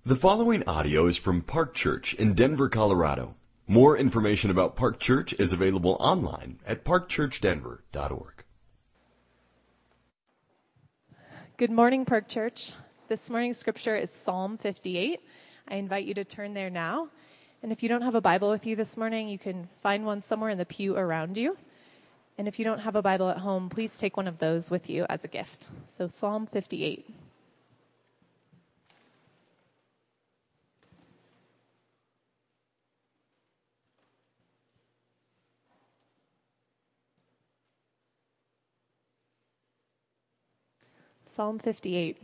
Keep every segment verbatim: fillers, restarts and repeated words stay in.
The following audio is from Park Church in Denver, Colorado. More information about Park Church is available online at park church denver dot org. Good morning, Park Church. This morning's scripture is Psalm fifty-eight. I invite you to turn there now. And if you don't have a Bible with you this morning, you can find one somewhere in the pew around you. And if you don't have a Bible at home, please take one of those with you as a gift. So Psalm fifty-eight. Psalm fifty-eight.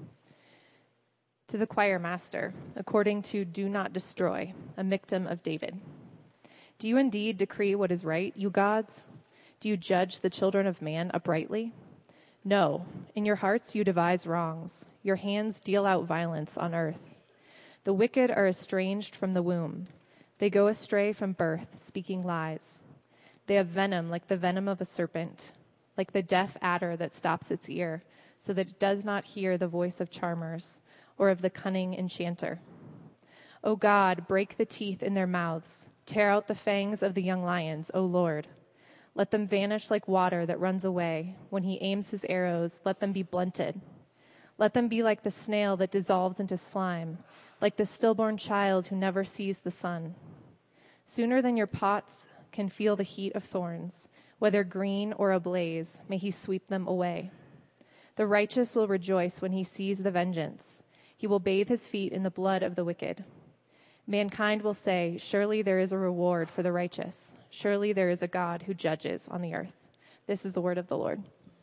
To the choir master, according to Do Not Destroy, a Michtam of David. Do you indeed decree what is right, you gods? Do you judge the children of man uprightly? No, in your hearts you devise wrongs. Your hands deal out violence on earth. The wicked are estranged from the womb. They go astray from birth, speaking lies. They have venom like the venom of a serpent, like the deaf adder that stops its ear, so that it does not hear the voice of charmers or of the cunning enchanter. O God, break the teeth in their mouths. Tear out the fangs of the young lions, O Lord. Let them vanish like water that runs away. When he aims his arrows, let them be blunted. Let them be like the snail that dissolves into slime, like the stillborn child who never sees the sun. Sooner than your pots can feel the heat of thorns, whether green or ablaze, may he sweep them away. The righteous will rejoice when he sees the vengeance. He will bathe his feet in the blood of the wicked. Mankind will say, surely there is a reward for the righteous. Surely there is a God who judges on the earth. This is the word of the Lord.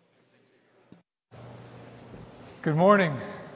Good morning.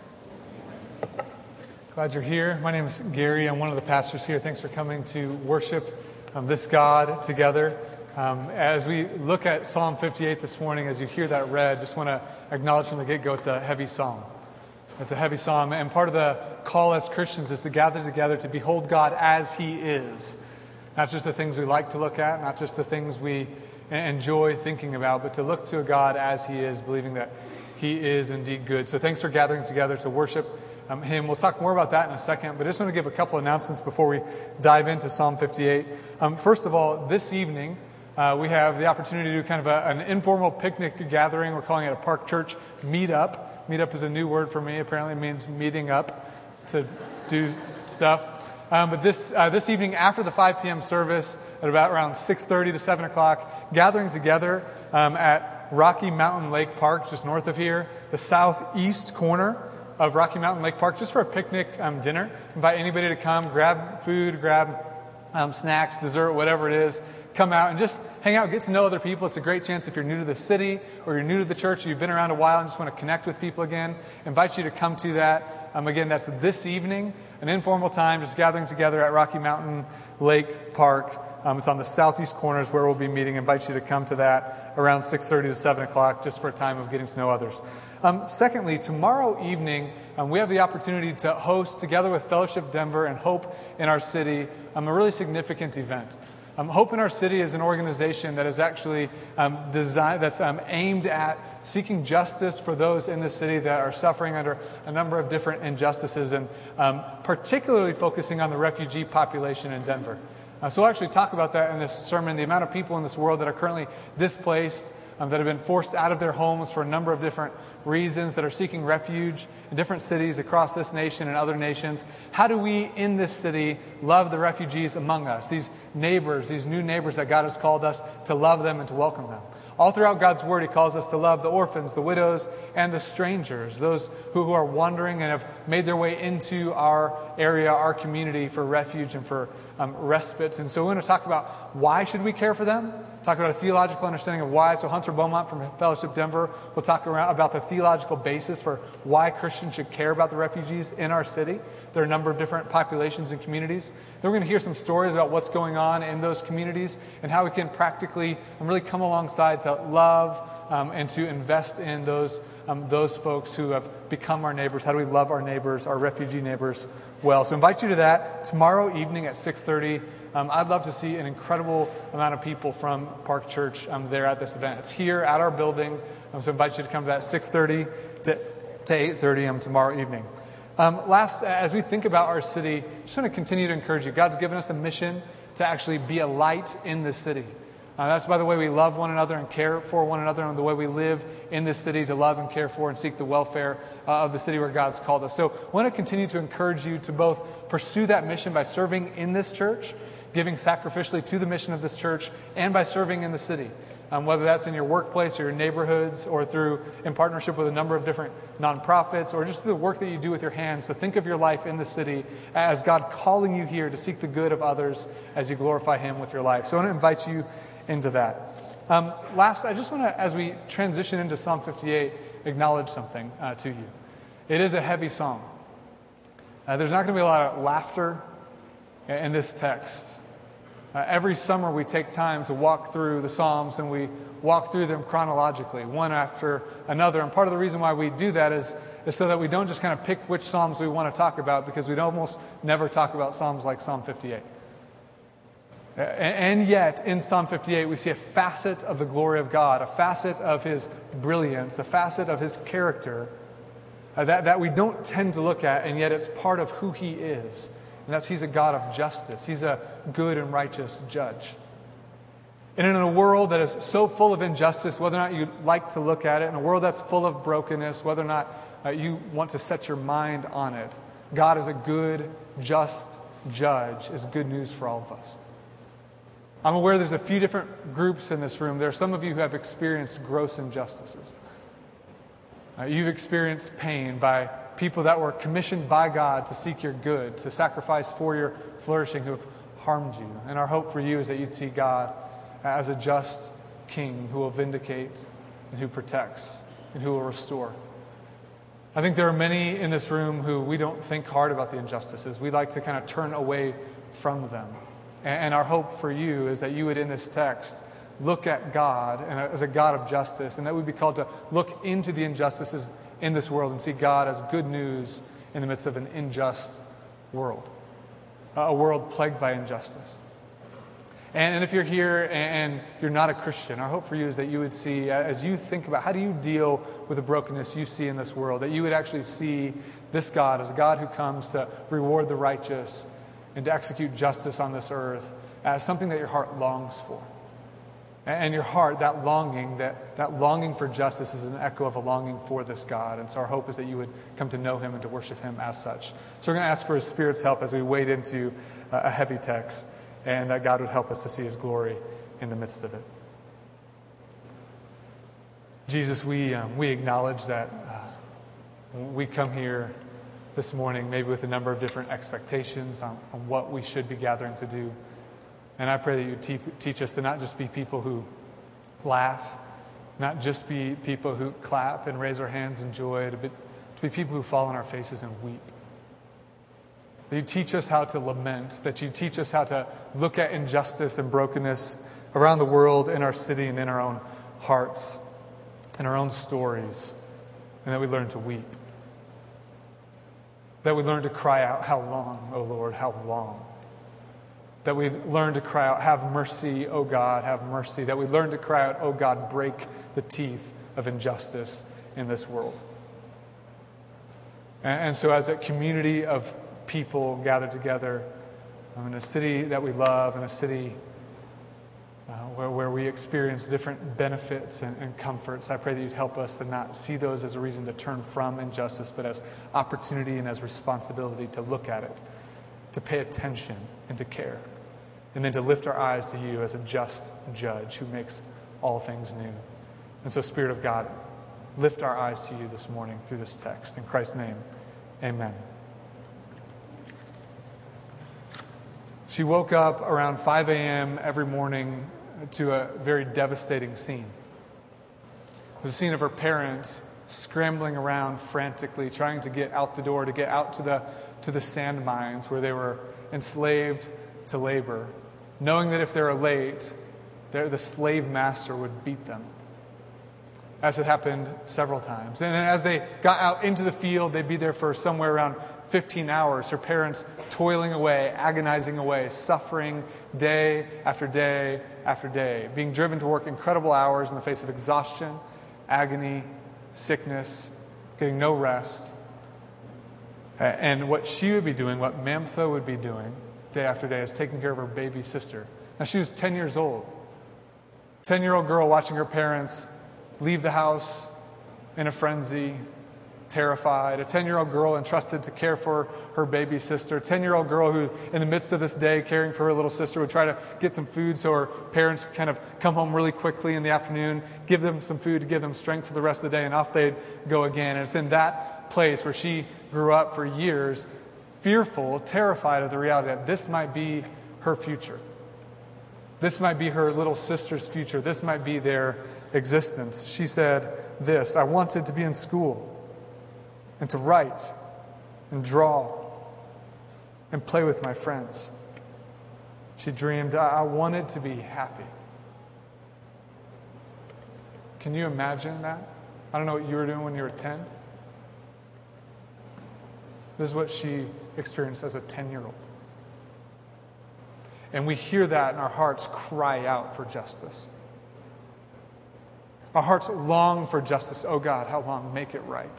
Glad you're here. My name is Gary. I'm one of the pastors here. Thanks for coming to worship um, this God together. Um, as we look at Psalm fifty-eight this morning, as you hear that read, just want to acknowledge from the get-go it's a heavy psalm. It's a heavy psalm, and part of the call as Christians is to gather together to behold God as He is. Not just the things we like to look at, not just the things we enjoy thinking about, but to look to a God as He is, believing that He is indeed good. So thanks for gathering together to worship um, Him. We'll talk more about that in a second, but I just want to give a couple announcements before we dive into Psalm fifty-eight. Um, first of all, this evening, Uh, we have the opportunity to do kind of a, an informal picnic gathering. We're calling it a Park Church meetup. Meetup is a new word for me. Apparently it means meeting up to do stuff. Um, but this uh, this evening after the five p.m. service at about around six thirty to seven o'clock, gathering together um, at Rocky Mountain Lake Park, just north of here, the southeast corner of Rocky Mountain Lake Park, just for a picnic um, dinner. Invite anybody to come, grab food, grab um, snacks, dessert, whatever it is. Come out and just hang out, get to know other people. It's a great chance if you're new to the city or you're new to the church, or you've been around a while and just want to connect with people again. I invite you to come to that. Um, again, that's this evening, an informal time, just gathering together at Rocky Mountain Lake Park. Um, it's on the southeast corners where we'll be meeting. I invite you to come to that around six thirty to seven o'clock, just for a time of getting to know others. Um, secondly, tomorrow evening, um, we have the opportunity to host, together with Fellowship Denver and Hope in Our City, um, a really significant event. Um, Hope in Our City is an organization that is actually um, designed, that's um, aimed at seeking justice for those in the city that are suffering under a number of different injustices, and um, particularly focusing on the refugee population in Denver. Uh, so we'll actually talk about that in this sermon, the amount of people in this world that are currently displaced, um, that have been forced out of their homes for a number of different reasons, that are seeking refuge in different cities across this nation and other nations. How do we in this city love the refugees among us, these neighbors, these new neighbors that God has called us to love them and to welcome them? All throughout God's Word, He calls us to love the orphans, the widows, and the strangers, those who, who are wandering and have made their way into our area, our community, for refuge and for um, respite. And so we want to talk about why should we care for them? Talk about a theological understanding of why. So Hunter Beaumont from Fellowship Denver will talk around about the theological basis for why Christians should care about the refugees in our city. There are a number of different populations and communities. Then we're going to hear some stories about what's going on in those communities and how we can practically and really come alongside to love um, and to invest in those um, those folks who have become our neighbors. How do we love our neighbors, our refugee neighbors well? So I invite you to that tomorrow evening at six thirty. Um, I'd love to see an incredible amount of people from Park Church um, there at this event. It's here at our building, um, so I invite you to come to that six thirty to, to eight thirty um, tomorrow evening. Um, last, as we think about our city, I just want to continue to encourage you. God's given us a mission to actually be a light in this city. Uh, that's by the way we love one another and care for one another, and the way we live in this city to love and care for and seek the welfare uh, of the city where God's called us. So I want to continue to encourage you to both pursue that mission by serving in this church, giving sacrificially to the mission of this church, and by serving in the city. Um, whether that's in your workplace or your neighborhoods, or through in partnership with a number of different nonprofits, or just the work that you do with your hands. So think of your life in the city as God calling you here to seek the good of others as you glorify Him with your life. So I want to invite you into that. Um, last, I just want to, as we transition into Psalm fifty-eight, acknowledge something uh, to you. It is a heavy psalm. Uh, there's not going to be a lot of laughter in this text. Uh, every summer we take time to walk through the Psalms, and we walk through them chronologically, one after another. And part of the reason why we do that is, is so that we don't just kind of pick which Psalms we want to talk about, because we'd almost never talk about Psalms like Psalm fifty-eight. Uh, and, and yet, in Psalm fifty-eight, we see a facet of the glory of God, a facet of His brilliance, a facet of His character uh, that, that we don't tend to look at, and yet it's part of who He is. And that's He's a God of justice. He's a good and righteous judge. And in a world that is so full of injustice, whether or not you like to look at it, in a world that's full of brokenness, whether or not uh, you want to set your mind on it, God is a good, just judge is good news for all of us. I'm aware there's a few different groups in this room. There are some of you who have experienced gross injustices. Uh, you've experienced pain by people that were commissioned by God to seek your good, to sacrifice for your flourishing, who have harmed you. And our hope for you is that you'd see God as a just king who will vindicate and who protects and who will restore. I think there are many in this room who we don't think hard about the injustices. We like to kind of turn away from them. And our hope for you is that you would, in this text, look at God and as a God of justice, and that we'd be called to look into the injustices in this world and see God as good news in the midst of an unjust world, a world plagued by injustice. And, and if you're here and you're not a Christian, our hope for you is that you would see, as you think about how do you deal with the brokenness you see in this world, that you would actually see this God as a God who comes to reward the righteous and to execute justice on this earth as something that your heart longs for. And your heart, that longing, that, that longing for justice is an echo of a longing for this God. And so our hope is that you would come to know Him and to worship Him as such. So we're going to ask for His Spirit's help as we wade into a heavy text, and that God would help us to see His glory in the midst of it. Jesus, we, um, we acknowledge that uh, we come here this morning maybe with a number of different expectations on, on what we should be gathering to do. And I pray that you te- teach us to not just be people who laugh, not just be people who clap and raise our hands in joy, but to be people who fall on our faces and weep. That you teach us how to lament, that you teach us how to look at injustice and brokenness around the world, in our city, and in our own hearts, in our own stories, and that we learn to weep. That we learn to cry out, how long, O Lord, how long? That we learn to cry out, have mercy, O God, have mercy. That we learn to cry out, O God, break the teeth of injustice in this world. And, and so as a community of people gathered together um, in a city that we love, in a city uh, where, where we experience different benefits and, and comforts, I pray that you'd help us to not see those as a reason to turn from injustice, but as opportunity and as responsibility to look at it, to pay attention and to care, and then to lift our eyes to you as a just judge who makes all things new. And so, Spirit of God, lift our eyes to you this morning through this text. In Christ's name, amen. She woke up around five a.m. every morning to a very devastating scene. It was a scene of her parents scrambling around frantically, trying to get out the door, to get out to the to the sand mines where they were enslaved to labor, knowing that if they were late, the slave master would beat them, as it happened several times. And as they got out into the field, they'd be there for somewhere around fifteen hours, her parents toiling away, agonizing away, suffering day after day after day, being driven to work incredible hours in the face of exhaustion, agony, sickness, getting no rest, And what she would be doing, what Mamtha would be doing day after day, is taking care of her baby sister. Now, she was ten years old. ten-year-old girl watching her parents leave the house in a frenzy, terrified. A ten-year-old girl entrusted to care for her baby sister. A ten-year-old girl who, in the midst of this day, caring for her little sister, would try to get some food so her parents could kind of come home really quickly in the afternoon, give them some food to give them strength for the rest of the day, and off they'd go again. And it's in that place where she grew up for years, fearful, terrified of the reality that this might be her future. This might be her little sister's future. This might be their existence. She said this, "I wanted to be in school and to write and draw and play with my friends." She dreamed, I wanted to be happy. Can you imagine that? I don't know what you were doing when you were ten. This is what she experienced as a ten-year-old. And we hear that and our hearts cry out for justice. Our hearts long for justice. Oh God, how long? Make it right.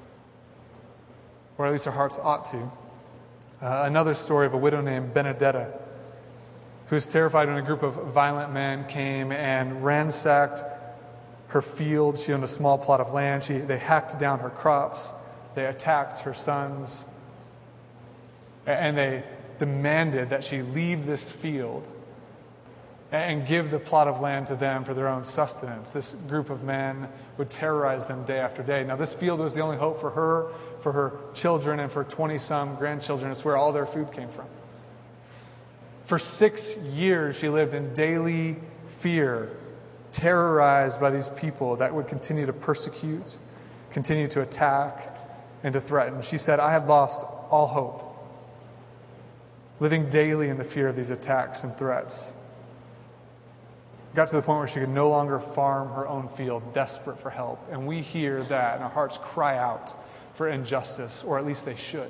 Or at least our hearts ought to. Uh, another story of a widow named Benedetta, who was terrified when a group of violent men came and ransacked her field. She owned a small plot of land. She, they hacked down her crops. They attacked her sons. And they demanded that she leave this field and give the plot of land to them for their own sustenance. This group of men would terrorize them day after day. Now, this field was the only hope for her, for her children, and for twenty-some grandchildren. It's where all their food came from. For six years, she lived in daily fear, terrorized by these people that would continue to persecute, continue to attack, and to threaten. She said, "I had lost all hope, living daily in the fear of these attacks and threats." Got to the point where she could no longer farm her own field, desperate for help. And we hear that, and our hearts cry out for injustice, or at least they should.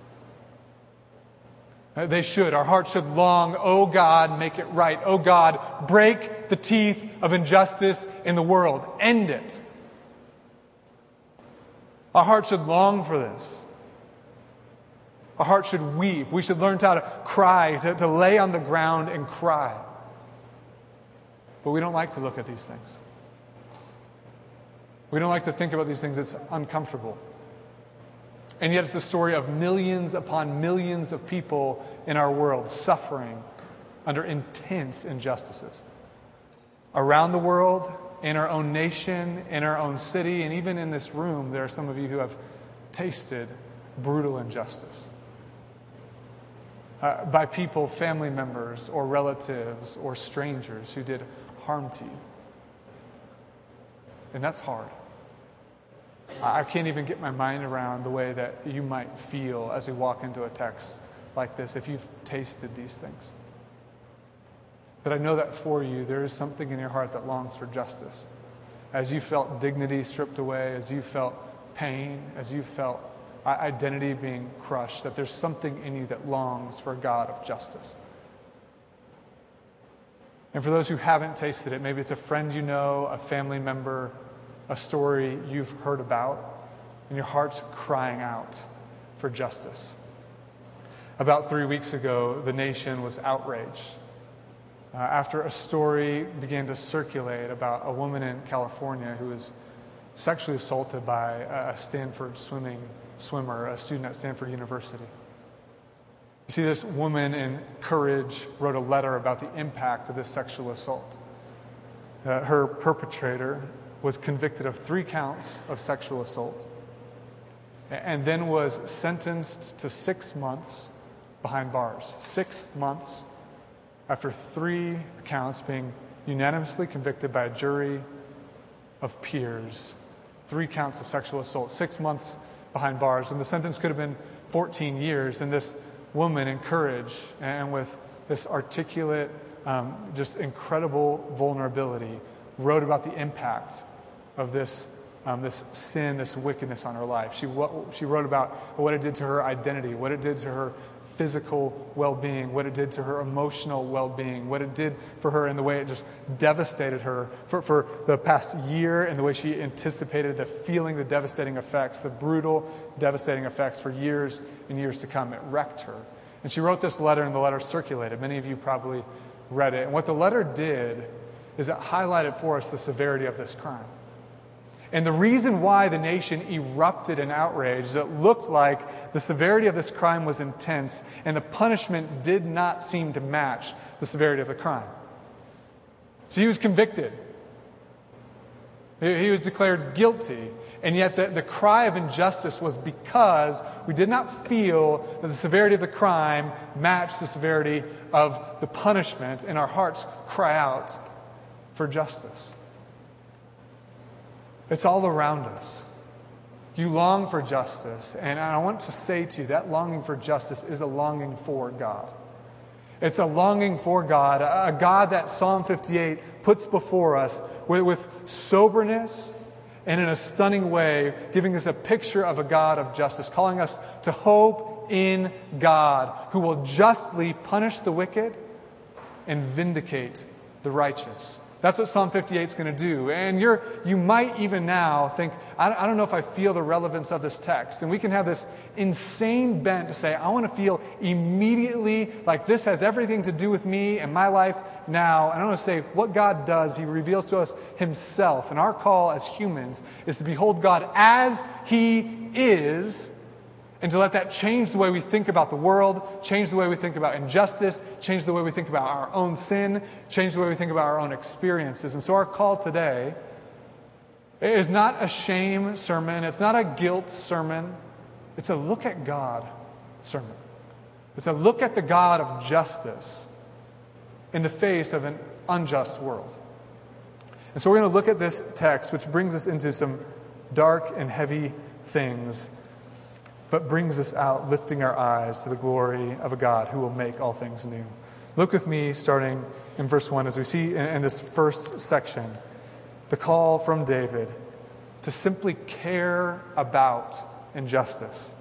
They should. Our hearts should long, oh God, make it right. Oh God, break the teeth of injustice in the world. End it. Our hearts should long for this. Our hearts should weep. We should learn how to cry, to, to lay on the ground and cry. But we don't like to look at these things. We don't like to think about these things. It's uncomfortable. And yet it's the story of millions upon millions of people in our world suffering under intense injustices. Around the world, in our own nation, in our own city, and even in this room, there are some of you who have tasted brutal injustice. Uh, by people, family members, or relatives, or strangers who did harm to you. And that's hard. I can't even get my mind around the way that you might feel as we walk into a text like this if you've tasted these things. But I know that for you, there is something in your heart that longs for justice. As you felt dignity stripped away, as you felt pain, as you felt identity being crushed, that there's something in you that longs for a God of justice. And for those who haven't tasted it, maybe it's a friend you know, a family member, a story you've heard about, and your heart's crying out for justice. About three weeks ago, the nation was outraged uh, after a story began to circulate about a woman in California who was sexually assaulted by a Stanford swimming swimmer, a student at Stanford University. You see, this woman in Courage wrote a letter about the impact of this sexual assault. Uh, her perpetrator was convicted of three counts of sexual assault and then was sentenced to six months behind bars. Six months after three counts being unanimously convicted by a jury of peers. Three counts of sexual assault, six months behind bars. And the sentence could have been fourteen years. And this woman in Courage and with this articulate, um, just incredible vulnerability, wrote about the impact of this um, this sin, this wickedness on her life. She what, she wrote about what it did to her identity, what it did to her physical well-being, what it did to her emotional well-being, what it did for her in the way it just devastated her for, for the past year, and the way she anticipated the feeling, the devastating effects, the brutal, devastating effects for years and years to come. It wrecked her. And she wrote this letter, and the letter circulated. Many of you probably read it. And what the letter did is it highlighted for us the severity of this crime. And the reason why the nation erupted in outrage is it looked like the severity of this crime was intense, and the punishment did not seem to match the severity of the crime. So he was convicted. He was declared guilty. And yet the, the cry of injustice was because we did not feel that the severity of the crime matched the severity of the punishment, and our hearts cry out for justice. It's all around us. You long for justice, and I want to say to you that longing for justice is a longing for God. It's a longing for God, a God that Psalm fifty-eight puts before us with, with soberness and in a stunning way, giving us a picture of a God of justice, calling us to hope in God who will justly punish the wicked and vindicate the righteous. That's what Psalm fifty-eight is going to do. And you're, you might even now think, I, I don't know if I feel the relevance of this text. And we can have this insane bent to say, I want to feel immediately like this has everything to do with me and my life now. And I want to say what God does, He reveals to us Himself. And our call as humans is to behold God as He is, and to let that change the way we think about the world, change the way we think about injustice, change the way we think about our own sin, change the way we think about our own experiences. And so our call today is not a shame sermon. It's not a guilt sermon. It's a look at God sermon. It's a look at the God of justice in the face of an unjust world. And so we're going to look at this text, which brings us into some dark and heavy things, but brings us out, lifting our eyes to the glory of a God who will make all things new. Look with me, starting in verse one, as we see in, in this first section, the call from David to simply care about injustice.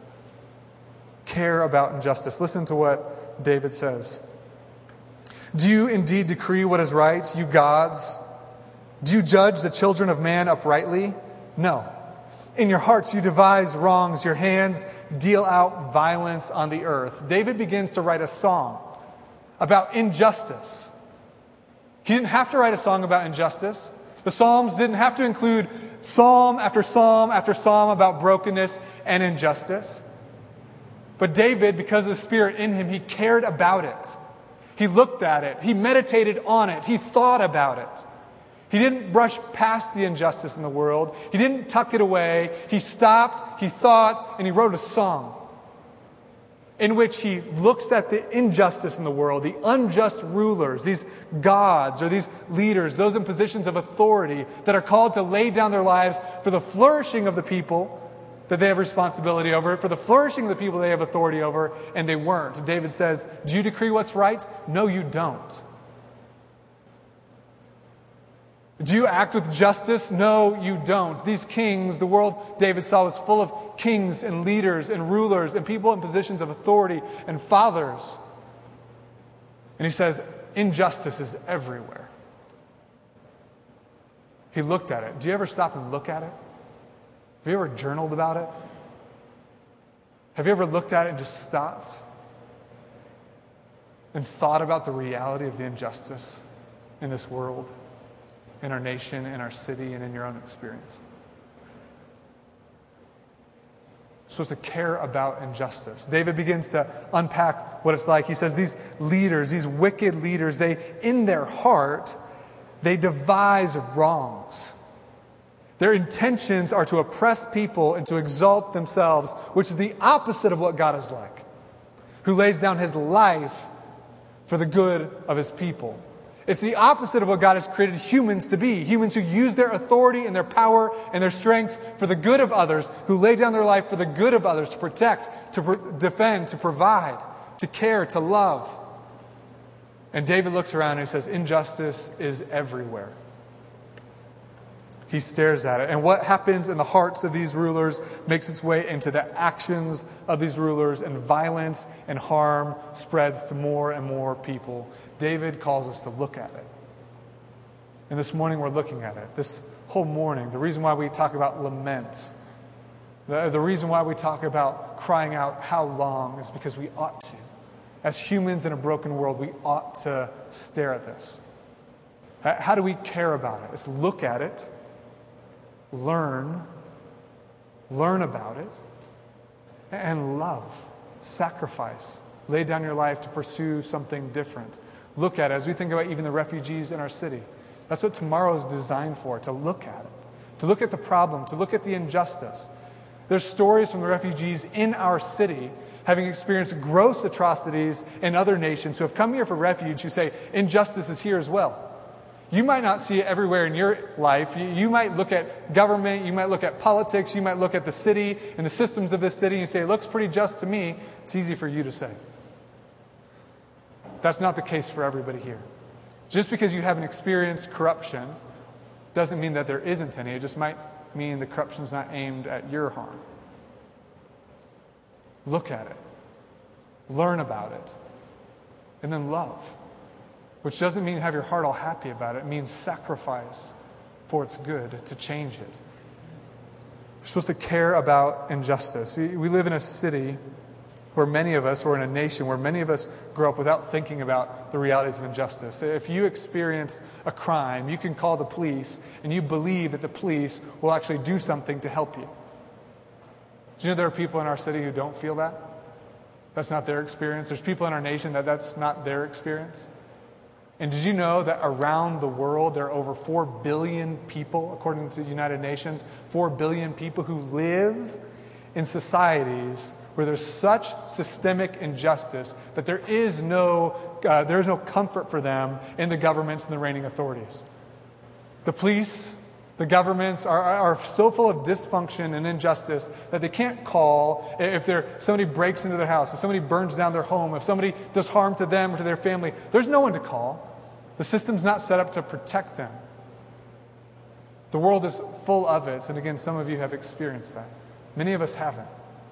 Care about injustice. Listen to what David says. Do you indeed decree what is right, you gods? Do you judge the children of man uprightly? No. In your hearts you devise wrongs, your hands deal out violence on the earth. David begins to write a song about injustice. He didn't have to write a song about injustice. The Psalms didn't have to include psalm after psalm after psalm about brokenness and injustice. But David, because of the Spirit in him, he cared about it. He looked at it. He meditated on it. He thought about it. He didn't brush past the injustice in the world. He didn't tuck it away. He stopped, he thought, and he wrote a song in which he looks at the injustice in the world, the unjust rulers, these gods or these leaders, those in positions of authority that are called to lay down their lives for the flourishing of the people that they have responsibility over, for the flourishing of the people they have authority over, and they weren't. David says, do you decree what's right? No, you don't. Do you act with justice? No, you don't. These kings, the world David saw was full of kings and leaders and rulers and people in positions of authority and fathers. And he says, injustice is everywhere. He looked at it. Do you ever stop and look at it? Have you ever journaled about it? Have you ever looked at it and just stopped and thought about the reality of the injustice in this world? In our nation, in our city, and in your own experience. We're supposed to care about injustice. David begins to unpack what it's like. He says these leaders, these wicked leaders, they, in their heart, they devise wrongs. Their intentions are to oppress people and to exalt themselves, which is the opposite of what God is like, who lays down His life for the good of His people. It's the opposite of what God has created humans to be. Humans who use their authority and their power and their strengths for the good of others, who lay down their life for the good of others, to protect, to pro- defend, to provide, to care, to love. And David looks around and he says, injustice is everywhere. He stares at it. And what happens in the hearts of these rulers makes its way into the actions of these rulers, and violence and harm spreads to more and more people. David calls us to look at it. And this morning we're looking at it. This whole morning, the reason why we talk about lament, the, the reason why we talk about crying out, how long, is because we ought to. As humans in a broken world, we ought to stare at this. How do we care about it? It's look at it, learn, learn about it, and love, sacrifice, lay down your life to pursue something different. Look at it. As we think about even the refugees in our city, that's what tomorrow is designed for, to look at it, to look at the problem, to look at the injustice. There's stories from the refugees in our city having experienced gross atrocities in other nations who have come here for refuge, who say injustice is here as well. You might not see it everywhere in your life. You, you might look at government, you might look at politics, you might look at the city and the systems of this city and say, it looks pretty just to me. It's easy for you to say. That's not the case for everybody here. Just because you haven't experienced corruption doesn't mean that there isn't any. It just might mean the corruption's not aimed at your harm. Look at it. Learn about it. And then love. Which doesn't mean have your heart all happy about it. It means sacrifice for its good, to change it. We're supposed to care about injustice. We live in a city where many of us, or in a nation where many of us grow up without thinking about the realities of injustice. If you experience a crime, you can call the police, and you believe that the police will actually do something to help you. Do you know there are people in our city who don't feel that? That's not their experience. There's people in our nation that that's not their experience. And did you know that around the world there are over four billion people, according to the United Nations, four billion people who live in societies where there's such systemic injustice that there is no uh, there is no comfort for them in the governments and the reigning authorities. The police, the governments are, are so full of dysfunction and injustice that they can't call if there somebody breaks into their house, if somebody burns down their home, if somebody does harm to them or to their family. There's no one to call. The system's not set up to protect them. The world is full of it, and again, some of you have experienced that. Many of us haven't.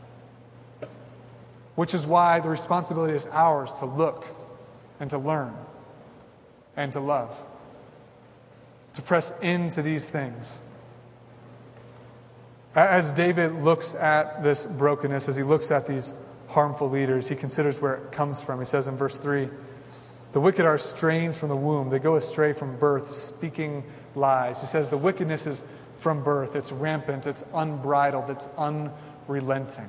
Which is why the responsibility is ours to look and to learn and to love. To press into these things. As David looks at this brokenness, as he looks at these harmful leaders, he considers where it comes from. He says in verse three, the wicked are estranged from the womb. They go astray from birth, speaking lies. He says the wickedness is from birth. It's rampant. It's unbridled. It's unrelenting.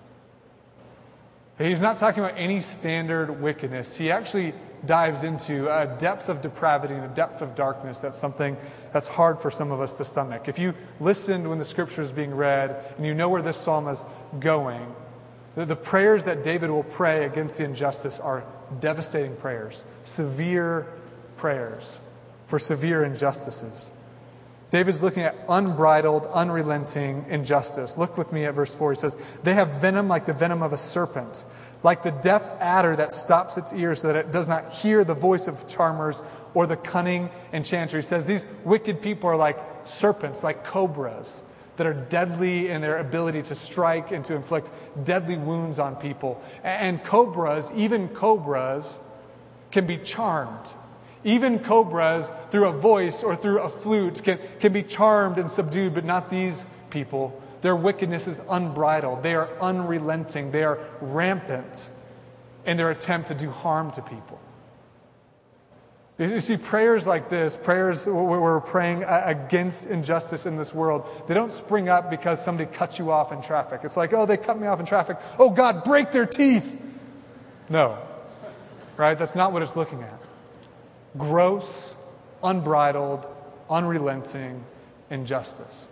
He's not talking about any standard wickedness. He actually dives into a depth of depravity and a depth of darkness. That's something that's hard for some of us to stomach. If you listened when the scripture is being read and you know where this psalm is going, the, the prayers that David will pray against the injustice are devastating prayers, severe prayers for severe injustices. David's looking at unbridled, unrelenting injustice. Look with me at verse four. He says, they have venom like the venom of a serpent, like the deaf adder that stops its ears so that it does not hear the voice of charmers or the cunning enchanter. He says these wicked people are like serpents, like cobras, that are deadly in their ability to strike and to inflict deadly wounds on people. And cobras, even cobras, can be charmed. Even cobras, through a voice or through a flute, can, can be charmed and subdued, but not these people. Their wickedness is unbridled. They are unrelenting. They are rampant in their attempt to do harm to people. You see, prayers like this, prayers where we're praying against injustice in this world, they don't spring up because somebody cuts you off in traffic. It's like, oh, they cut me off in traffic. Oh, God, break their teeth. No. Right? That's not what it's looking at. Gross, unbridled, unrelenting injustice.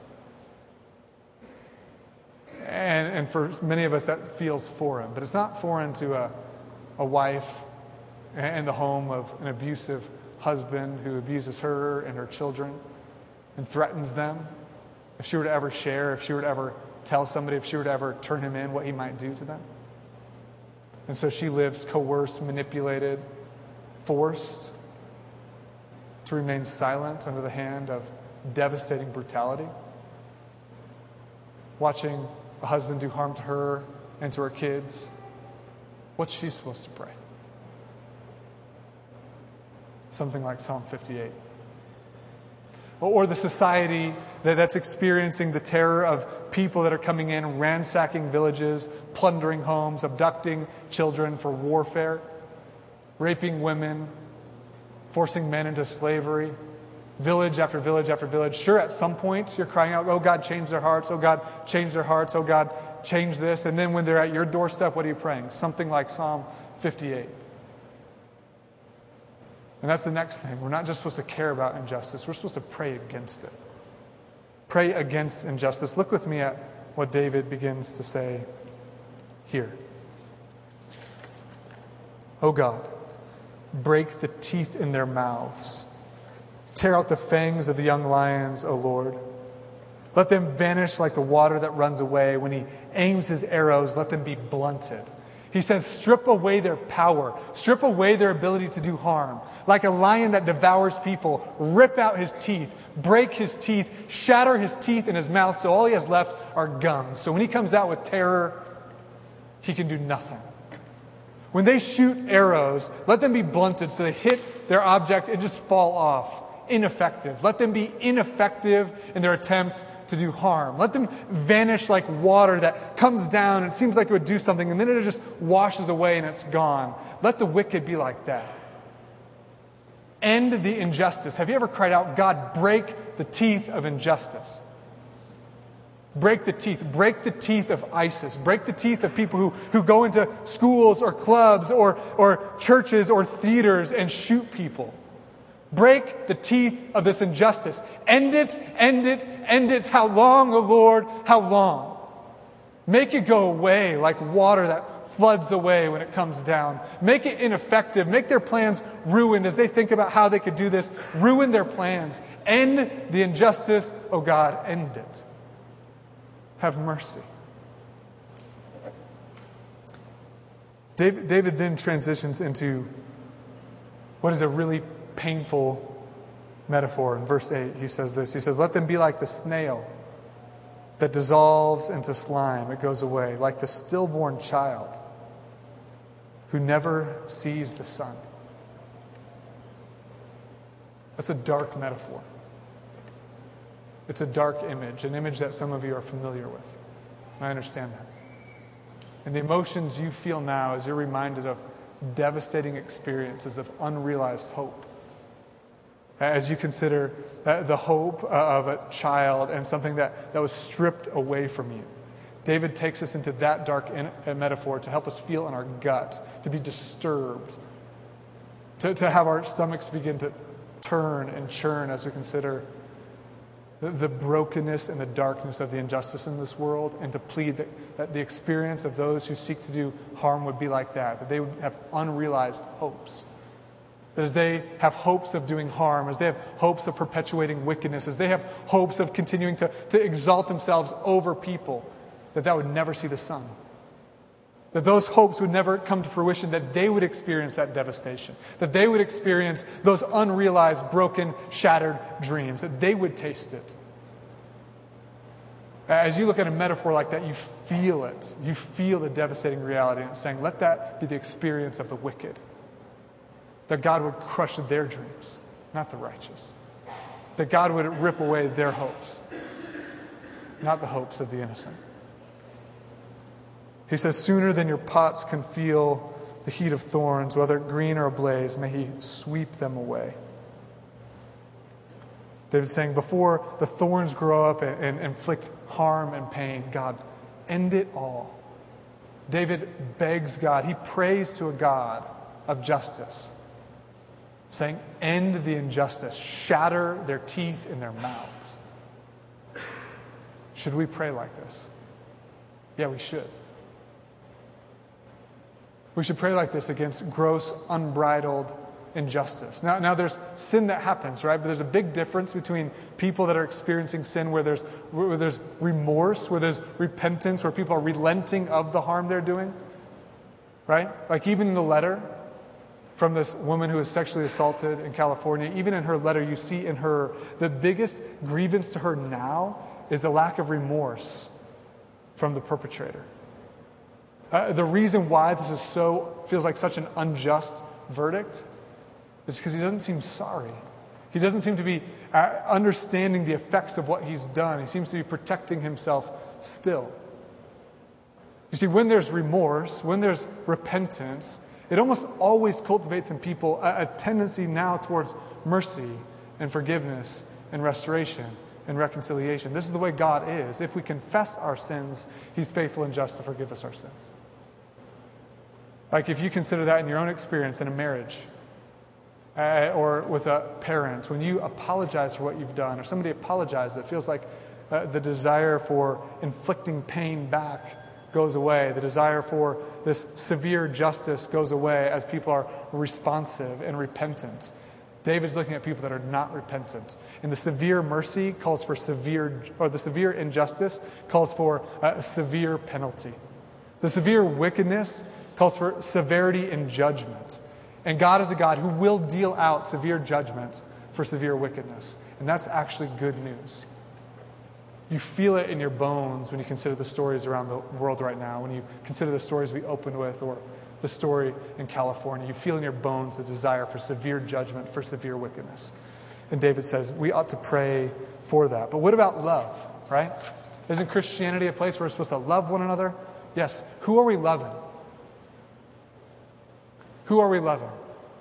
And, and for many of us, that feels foreign. But it's not foreign to a, a wife in the home of an abusive husband who abuses her and her children and threatens them. If she were to ever share, if she were to ever tell somebody, if she were to ever turn him in, what he might do to them. And so she lives coerced, manipulated, forced to remain silent under the hand of devastating brutality, watching a husband do harm to her and to her kids, what's she supposed to pray? Something like Psalm fifty-eight. Or the society that's experiencing the terror of people that are coming in, ransacking villages, plundering homes, abducting children for warfare, raping women, forcing men into slavery, village after village after village. Sure, at some point you're crying out, oh God, change their hearts, oh God, change their hearts, oh God, change this. And then when they're at your doorstep, what are you praying? Something like Psalm fifty-eight. And that's the next thing. We're not just supposed to care about injustice. We're supposed to pray against it. Pray against injustice. Look with me at what David begins to say here. Oh God, break the teeth in their mouths. Tear out the fangs of the young lions, O Lord. Let them vanish like the water that runs away. When he aims his arrows, let them be blunted. He says, strip away their power. Strip away their ability to do harm. Like a lion that devours people, rip out his teeth, break his teeth, shatter his teeth in his mouth so all he has left are gums. So when he comes out with terror, he can do nothing. When they shoot arrows, let them be blunted so they hit their object and just fall off. Ineffective. Let them be ineffective in their attempt to do harm. Let them vanish like water that comes down and seems like it would do something and then it just washes away and it's gone. Let the wicked be like that. End the injustice. Have you ever cried out, God, break the teeth of injustice? Break the teeth. Break the teeth of ISIS. Break the teeth of people who, who go into schools or clubs or, or churches or theaters and shoot people. Break the teeth of this injustice. End it, end it, end it. How long, O Lord, how long? Make it go away like water that floods away when it comes down. Make it ineffective. Make their plans ruined as they think about how they could do this. Ruin their plans. End the injustice, O God, end it. Have mercy. David, David then transitions into what is a really painful metaphor. In verse eight, he says this. He says, let them be like the snail that dissolves into slime. It goes away. Like the stillborn child who never sees the sun. That's a dark metaphor. It's a dark image, an image that some of you are familiar with. I understand that. And the emotions you feel now as you're reminded of devastating experiences of unrealized hope. As you consider the hope of a child and something that, that was stripped away from you. David takes us into that dark in, metaphor to help us feel in our gut, to be disturbed, to, to have our stomachs begin to turn and churn as we consider the, the brokenness and the darkness of the injustice in this world, and to plead that, that the experience of those who seek to do harm would be like that, that they would have unrealized hopes. That as they have hopes of doing harm, as they have hopes of perpetuating wickedness, as they have hopes of continuing to, to exalt themselves over people, that that would never see the sun. That those hopes would never come to fruition, that they would experience that devastation, that they would experience those unrealized, broken, shattered dreams, that they would taste it. As you look at a metaphor like that, you feel it. You feel the devastating reality, and it's saying, let that be the experience of the wicked. That God would crush their dreams, not the righteous. That God would rip away their hopes, not the hopes of the innocent. He says, sooner than your pots can feel the heat of thorns, whether green or ablaze, may he sweep them away. David's saying, before the thorns grow up and, and inflict harm and pain, God, end it all. David begs God, he prays to a God of justice, saying, end the injustice, shatter their teeth in their mouths. Should we pray like this? Yeah, we should. We should pray like this against gross, unbridled injustice. Now, now there's sin that happens, right? But there's a big difference between people that are experiencing sin where there's, where there's remorse, where there's repentance, where people are relenting of the harm they're doing, right? Like even in the letter from this woman who was sexually assaulted in California. Even in her letter, you see in her, the biggest grievance to her now is the lack of remorse from the perpetrator. Uh, the reason why this is so, feels like such an unjust verdict is because he doesn't seem sorry. He doesn't seem to be uh, understanding the effects of what he's done. He seems to be protecting himself still. You see, when there's remorse, when there's repentance, it almost always cultivates in people a, a tendency now towards mercy and forgiveness and restoration and reconciliation. This is the way God is. If we confess our sins, he's faithful and just to forgive us our sins. Like if you consider that in your own experience in a marriage, uh, or with a parent, when you apologize for what you've done, or somebody apologizes, it feels like uh, the desire for inflicting pain back goes away. The desire for this severe justice goes away as people are responsive and repentant. David's looking at people that are not repentant. And the severe mercy calls for severe, or the severe injustice calls for a severe penalty. The severe wickedness calls for severity in judgment. And God is a God who will deal out severe judgment for severe wickedness. And that's actually good news. You feel it in your bones when you consider the stories around the world right now, when you consider the stories we opened with, or the story in California. You feel in your bones the desire for severe judgment, for severe wickedness. And David says we ought to pray for that. But what about love, right? Isn't Christianity a place where we're supposed to love one another? Yes. Who are we loving? Who are we loving?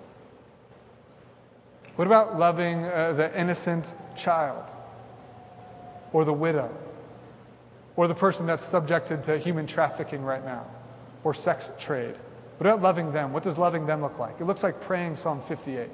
What about loving uh, the innocent child? Or the widow, or the person that's subjected to human trafficking right now, or sex trade? What about loving them? What does loving them look like? It looks like praying Psalm fifty-eight.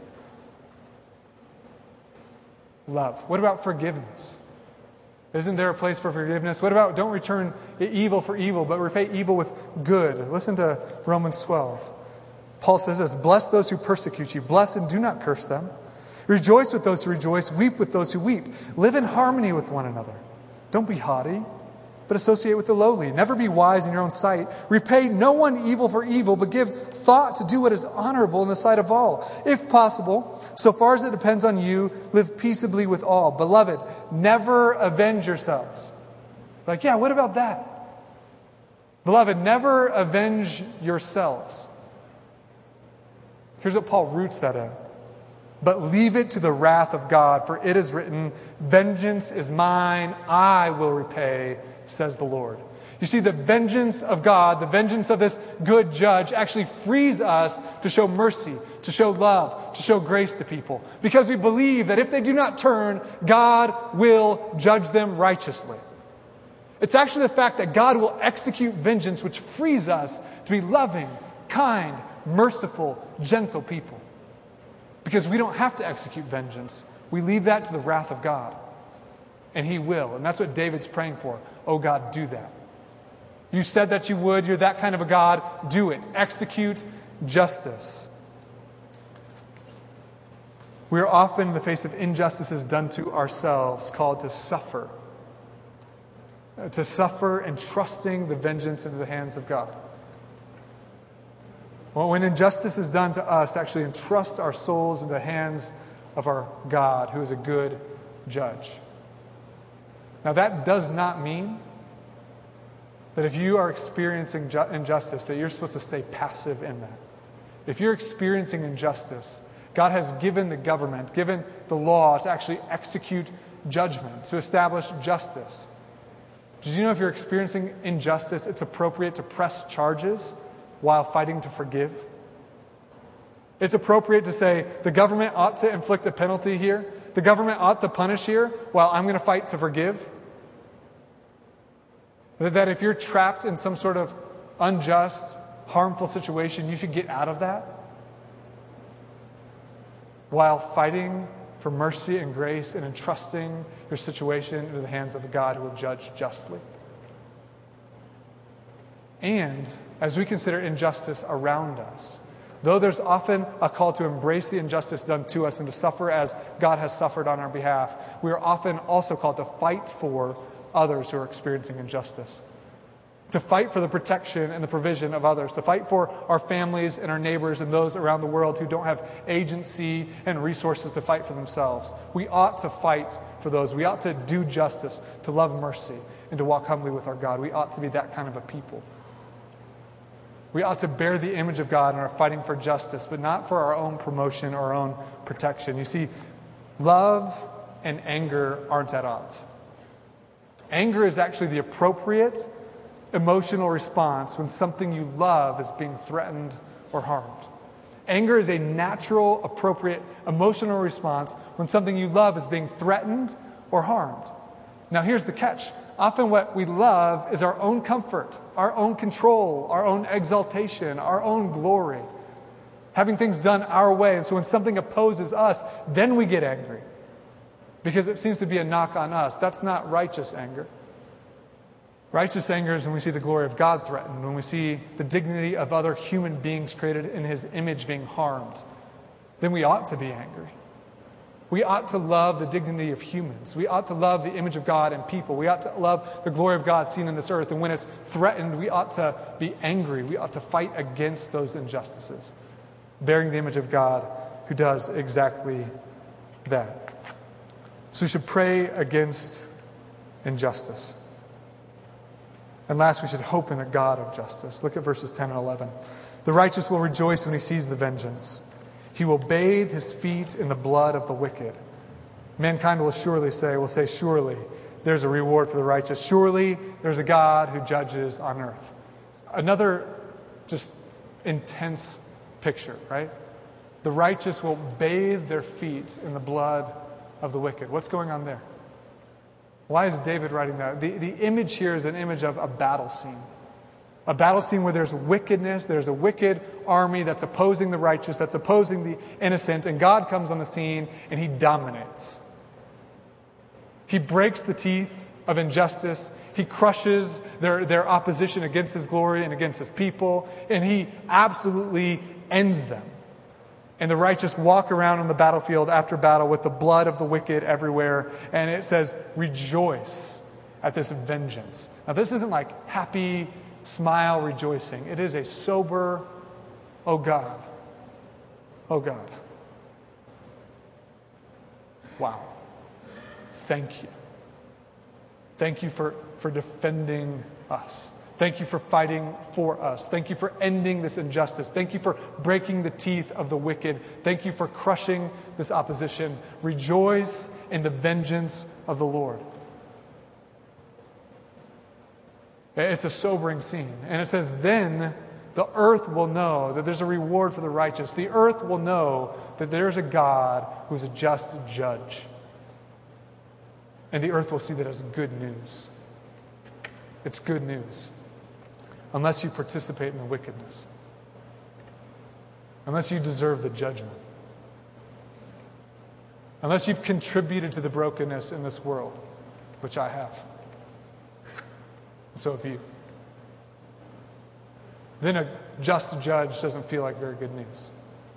Love. What about forgiveness? Isn't there a place for forgiveness? What about don't return evil for evil, but repay evil with good? Listen to Romans twelve. Paul says this, bless those who persecute you. Bless and do not curse them. Rejoice with those who rejoice. Weep with those who weep. Live in harmony with one another. Don't be haughty, but associate with the lowly. Never be wise in your own sight. Repay no one evil for evil, but give thought to do what is honorable in the sight of all. If possible, so far as it depends on you, live peaceably with all. Beloved, never avenge yourselves. Like, yeah, what about that? Beloved, never avenge yourselves. Here's what Paul roots that in. But leave it to the wrath of God, for it is written, vengeance is mine, I will repay, says the Lord. You see, the vengeance of God, the vengeance of this good judge actually frees us to show mercy, to show love, to show grace to people. Because we believe that if they do not turn, God will judge them righteously. It's actually the fact that God will execute vengeance which frees us to be loving, kind, merciful, gentle people. Because we don't have to execute vengeance. We leave that to the wrath of God. And he will. And that's what David's praying for. Oh God, do that. You said that you would. You're that kind of a God. Do it. Execute justice. We are often, in the face of injustices done to ourselves, called to suffer. To suffer and trusting the vengeance into the hands of God. Well, when injustice is done to us, to actually entrust our souls in the hands of our God, who is a good judge. Now, that does not mean that if you are experiencing ju- injustice, that you're supposed to stay passive in that. If you're experiencing injustice, God has given the government, given the law to actually execute judgment, to establish justice. Did you know if you're experiencing injustice, it's appropriate to press charges while fighting to forgive? It's appropriate to say, the government ought to inflict a penalty here. The government ought to punish here while I'm going to fight to forgive. That if you're trapped in some sort of unjust, harmful situation, you should get out of that while fighting for mercy and grace and entrusting your situation into the hands of a God who will judge justly. And as we consider injustice around us, though there's often a call to embrace the injustice done to us and to suffer as God has suffered on our behalf, we are often also called to fight for others who are experiencing injustice. to fight for the protection and the provision of others, to fight for our families and our neighbors and those around the world who don't have agency and resources to fight for themselves. We ought to fight for those. We ought to do justice, to love mercy, and to walk humbly with our God. We ought to be that kind of a people. We ought to bear the image of God and are fighting for justice, but not for our own promotion or our own protection. You see, love and anger aren't at odds. Anger is actually the appropriate emotional response when something you love is being threatened or harmed. Anger is a natural, appropriate emotional response when something you love is being threatened or harmed. Now here's the catch. Often what we love is our own comfort, our own control, our own exaltation, our own glory. Having things done our way. And so when something opposes us, then we get angry. Because it seems to be a knock on us. That's not righteous anger. Righteous anger is when we see the glory of God threatened, when we see the dignity of other human beings created in His image being harmed. Then we ought to be angry. We ought to love the dignity of humans. We ought to love the image of God and people. We ought to love the glory of God seen in this earth. And when it's threatened, we ought to be angry. We ought to fight against those injustices, bearing the image of God who does exactly that. So we should pray against injustice. And last, we should hope in a God of justice. Look at verses ten and eleven. The righteous will rejoice when he sees the vengeance. He will bathe his feet in the blood of the wicked. Mankind will surely say, will say, surely there's a reward for the righteous. Surely there's a God who judges on earth. Another just intense picture, right? The righteous will bathe their feet in the blood of the wicked. What's going on there? Why is David writing that? The, the image here is an image of a battle scene. A battle scene where there's wickedness, there's a wicked army that's opposing the righteous, that's opposing the innocent, and God comes on the scene and He dominates. He breaks the teeth of injustice. He crushes their, their opposition against His glory and against His people, and He absolutely ends them. And the righteous walk around on the battlefield after battle with the blood of the wicked everywhere, and it says, rejoice at this vengeance. Now this isn't like happy, smile, rejoicing. It is a sober, oh God, oh God. Wow. Thank you. Thank you for, for defending us. Thank you for fighting for us. Thank you for ending this injustice. Thank you for breaking the teeth of the wicked. Thank you for crushing this opposition. Rejoice in the vengeance of the Lord. It's a sobering scene. And it says, then the earth will know that there's a reward for the righteous. The earth will know that there's a God who's a just judge. And the earth will see that as good news. It's good news. Unless you participate in the wickedness. Unless you deserve the judgment. Unless you've contributed to the brokenness in this world, which I have. And so have you. Then a just judge doesn't feel like very good news.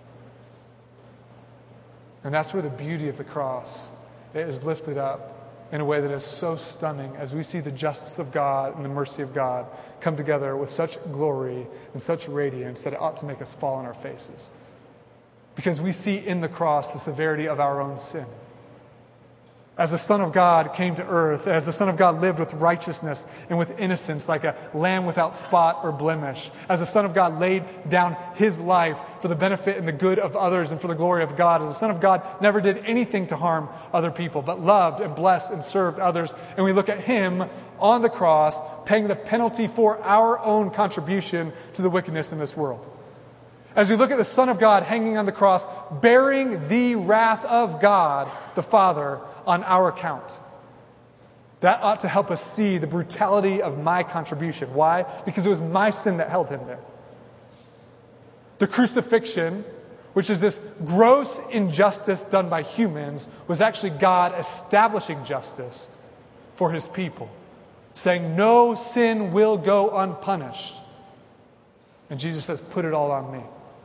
And that's where the beauty of the cross is lifted up in a way that is so stunning as we see the justice of God and the mercy of God come together with such glory and such radiance that it ought to make us fall on our faces. Because we see in the cross the severity of our own sin. As the Son of God came to earth, as the Son of God lived with righteousness and with innocence like a lamb without spot or blemish, as the Son of God laid down His life for the benefit and the good of others and for the glory of God, as the Son of God never did anything to harm other people, but loved and blessed and served others, and we look at Him on the cross paying the penalty for our own contribution to the wickedness in this world. As we look at the Son of God hanging on the cross, bearing the wrath of God, the Father, on our account. That ought to help us see the brutality of my contribution. Why? Because it was my sin that held Him there. The crucifixion, which is this gross injustice done by humans, was actually God establishing justice for His people, saying no sin will go unpunished. And Jesus says, put it all on me.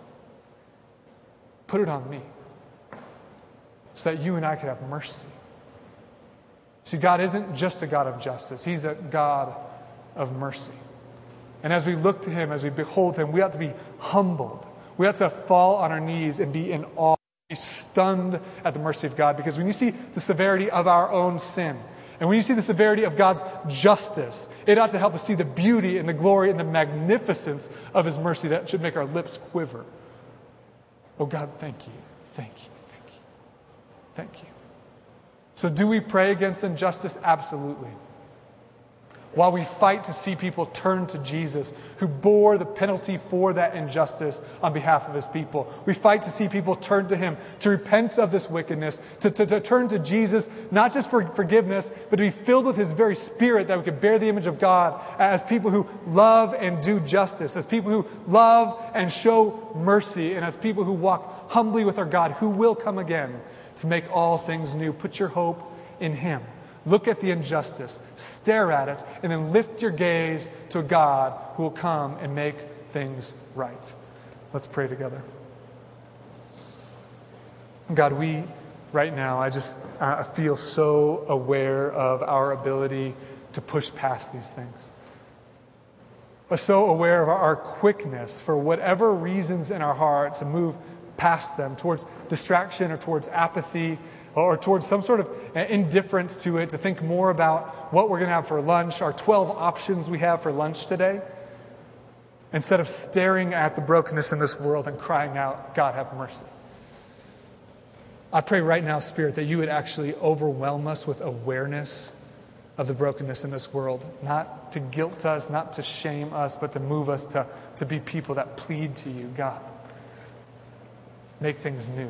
Put it on me. So that you and I could have mercy. See, God isn't just a God of justice. He's a God of mercy. And as we look to him, as we behold him, we ought to be humbled. We ought to fall on our knees and be in awe, be stunned at the mercy of God. Because when you see the severity of our own sin, and when you see the severity of God's justice, it ought to help us see the beauty and the glory and the magnificence of his mercy that should make our lips quiver. Oh God, thank you, thank you, thank you, thank you. So do we pray against injustice? Absolutely. While we fight to see people turn to Jesus, who bore the penalty for that injustice on behalf of his people. We fight to see people turn to him, to repent of this wickedness, to, to, to turn to Jesus, not just for forgiveness, but to be filled with his very spirit, that we could bear the image of God as people who love and do justice, as people who love and show mercy, and as people who walk humbly with our God, who will come again to make all things new. Put your hope in him. Look at the injustice, stare at it, and then lift your gaze to a God who will come and make things right. Let's pray together. God, we, right now, I just uh, feel so aware of our ability to push past these things. I'm so aware of our quickness, for whatever reasons in our heart, to move past them towards distraction or towards apathy, or towards some sort of indifference to it, to think more about what we're going to have for lunch, our twelve options we have for lunch today, instead of staring at the brokenness in this world and crying out, God, have mercy. I pray right now, Spirit, that you would actually overwhelm us with awareness of the brokenness in this world, not to guilt us, not to shame us, but to move us to, to be people that plead to you, God. Make things new.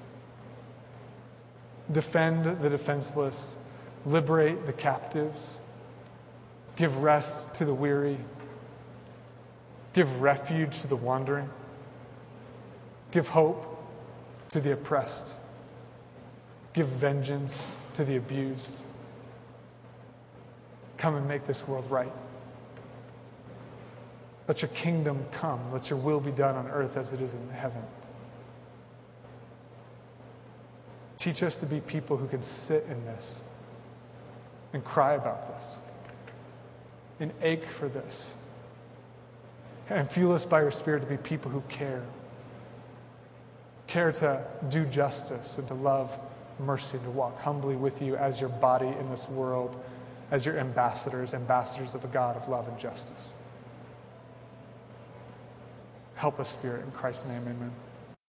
Defend the defenseless, liberate the captives, give rest to the weary, give refuge to the wandering, give hope to the oppressed, give vengeance to the abused. Come and make this world right. Let your kingdom come, let your will be done on earth as it is in heaven. Teach us to be people who can sit in this and cry about this and ache for this. And fuel us by your Spirit to be people who care. Care to do justice and to love mercy, to walk humbly with you as your body in this world, as your ambassadors, ambassadors of a God of love and justice. Help us, Spirit, in Christ's name, amen.